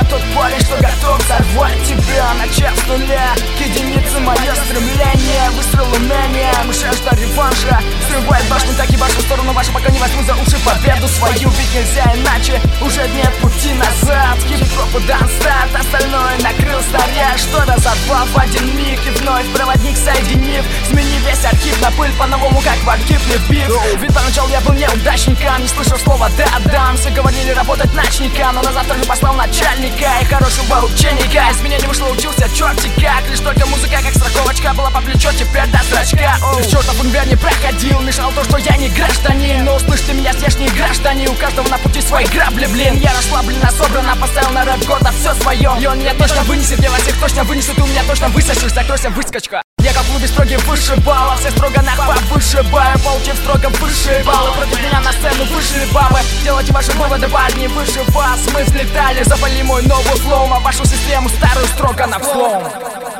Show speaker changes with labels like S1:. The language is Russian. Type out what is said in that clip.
S1: тот парень, что готов сорвать тебя, начав с нуля. К единице мое стремление, выстрел умением, жажда реванша. Срывает башню, так и башню в сторону вашу, пока не возьму за уши победу свою. Ведь нельзя иначе, уже нет пути назад. Хип-хоп и данс-старт, остальное накрыл снаряд, что разорвал в один миг. И вновь проводник соединив, смени весь архив на пыль по-новому, как в архив не вбив. Ведь поначалу я был неудачником, не слышал слова «да-дам». Все говорили работать начника, но на завтра же послал начальника и хорошего ученика. Из меня не вышло, учился черти как, лишь только музыка как страховочка была по плечо, теперь до зрачка. В чертов универ не проходил, мешал то, что я не гражданин. Но услышь ты меня, здешние граждане, у каждого на пути свои грабли, блин. Я расслабленно, собрано, поставил на рэп гордо все свое. И он меня точно вынесет, я вас всех точно вынесу, ты у меня точно высосешь, закройся, выскочка. Я как в клубе строгий выше балла, все строго на повыше баю, получив строго выше баллы. Против меня на сцену вышли бабы, делайте ваши выводы, парни, выше вас. Мы взлетали, запали мой новый флоу, а вашу систему старую строго на взлом.